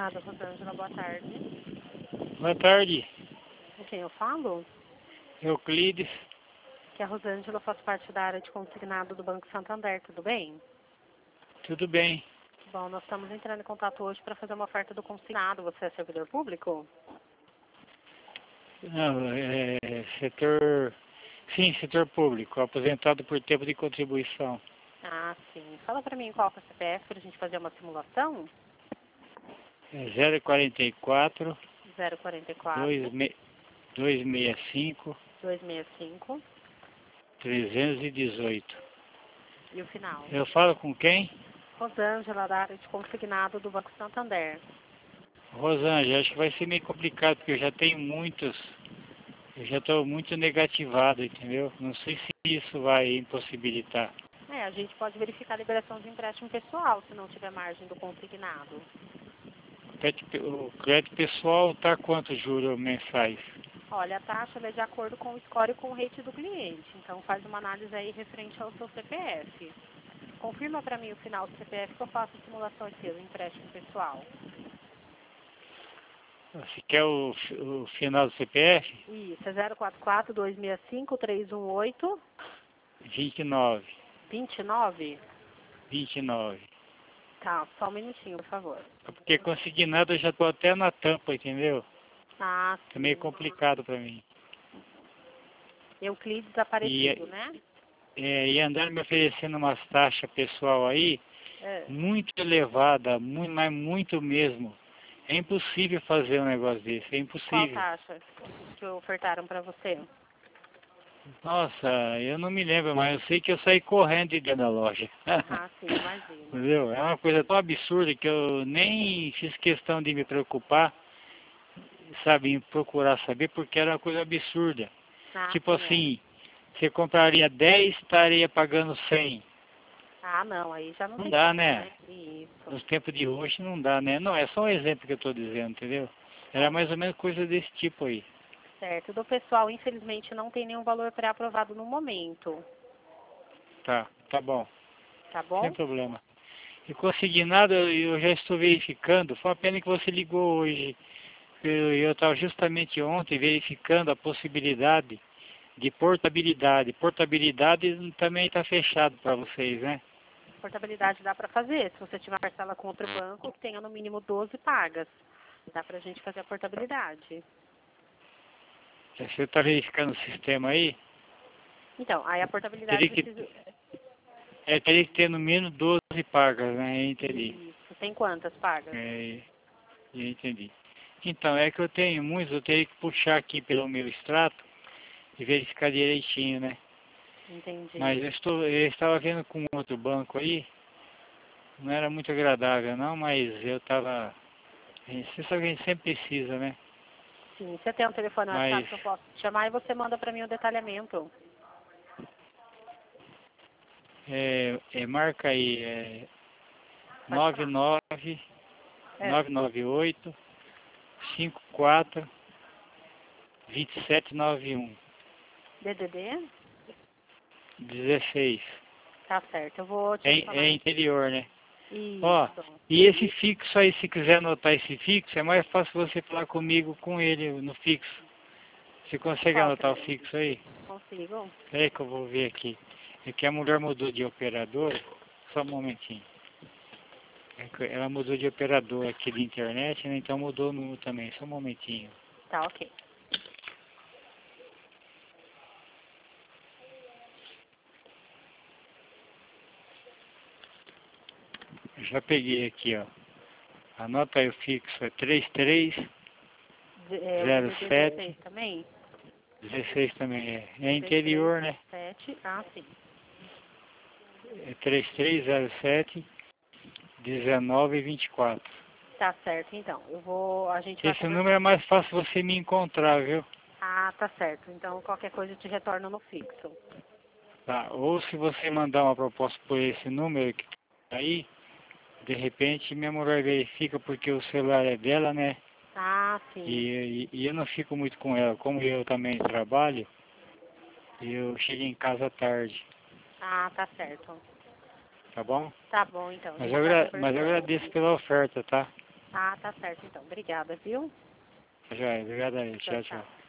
Consignado, Rosângela, boa tarde. Boa tarde, Com quem eu falo? Euclides. Que a Rosângela faz parte da área de consignado do Banco Santander, tudo bem? Tudo bem? Bom, nós estamos entrando em contato hoje para fazer uma oferta do consignado. Você é servidor público? Não, setor... Sim, setor público, aposentado por tempo de contribuição. Ah, sim. Fala para mim qual que é o CPF para a gente fazer uma simulação. É 044 044 265 265 318. e o final. Eu falo com quem? Rosângela, da área de consignado do Banco Santander. Rosângela, acho que vai ser meio complicado, porque eu já tenho muitos. Eu já estou muito negativado, entendeu? Não sei se isso vai impossibilitar. A gente pode verificar a liberação de empréstimo pessoal, se não tiver margem do consignado. O crédito pessoal está quanto juros mensais? Olha, a taxa ela é de acordo com o score e com o rate do cliente. Então, faz uma análise aí referente ao seu CPF. Confirma para mim o final do CPF que eu faço a simulação aqui, do empréstimo pessoal. Você quer o final do CPF? Isso, é 044 265 318 29. 29. 29. Tá, só um minutinho, por favor. Porque consignado eu já estou até na tampa, entendeu? Ah, É meio sim. complicado para mim. Euclides Aparecido, né? E andar me oferecendo umas taxas pessoal aí, É. muito elevada, muito, mas muito mesmo. É impossível fazer um negócio desse, é Qual impossível. taxa que ofertaram para você? Nossa, eu não me lembro, mas eu sei que eu saí correndo de dentro da loja. Ah, sim, imagino. Entendeu? É uma coisa tão absurda que eu nem fiz questão de me preocupar, sabe, em procurar saber, porque era uma coisa absurda. Ah, Tipo sim, é. assim, você compraria 10, estaria pagando 100. Ah, não, aí já não Não tem dá, como, né? né? Isso. Nos tempos de hoje não dá, né? Não, é só um exemplo que eu estou dizendo, entendeu? Era Olha, mais ou menos coisa desse tipo aí. certo. Do pessoal, infelizmente, não tem nenhum valor pré-aprovado no momento, Tá bom, tá sem bom? problema. E consignado, eu já estou verificando. Foi uma pena que você ligou hoje. Eu estava justamente ontem verificando a possibilidade de portabilidade. Portabilidade também está fechado para vocês, né? Portabilidade dá para fazer. Se você tiver parcela com outro banco, que tenha no mínimo 12 pagas. Dá pra gente fazer a portabilidade. Você está verificando o sistema aí? Então, aí a portabilidade Teria que, precisa... teria que ter no mínimo 12 pagas, né? Eu entendi. Isso. Tem quantas pagas? Eu entendi. Então, é que eu tenho muitos, eu teria que puxar aqui pelo meu extrato e verificar direitinho, né? Entendi. Mas eu estava vendo com outro banco aí, não era muito agradável não, mas eu estava... Você sabe que a gente sempre precisa, né? Sim, você tem um telefone WhatsApp Mas, que eu posso te chamar e você manda pra mim o detalhamento. marca aí, Pode falar. 99 É. 998 54 2791 DDD? 16. Tá certo. Eu vou te É adicionar. interior, né? Ó, Isso. e esse fixo aí, se quiser anotar esse fixo, é mais fácil você falar comigo com ele no fixo. Você consegue Qual anotar o que fixo aí? consigo? Peraí que eu vou ver aqui. É que a mulher mudou de operador. Só um momentinho. É que ela mudou de operador aqui de internet, né? Então mudou o número também. Só um momentinho. Tá, ok. Eu já peguei aqui, ó. Anota aí o fixo. É 3307. O DDD 16 também? 16 também é. É três três interior, né? sete. Ah, sim. É 3307 1924. Tá certo, então. A gente vai Esse conversar. número é mais fácil você me encontrar, viu? Ah, tá certo. Então, qualquer coisa eu te retorno no fixo. Tá. Ou se você mandar uma proposta por esse número que tá aí, de repente minha mulher verifica porque o celular é dela, né? Ah, sim. E eu não fico muito com ela. Como eu também trabalho, eu chego em casa tarde, Ah, tá certo. tá bom? Tá bom, então. A Mas gente vai mas eu conversando. agradeço pela oferta, tá? Ah, tá certo então. Obrigada, viu? Joia, obrigado aí. Tchau, Tchau, tchau. tchau.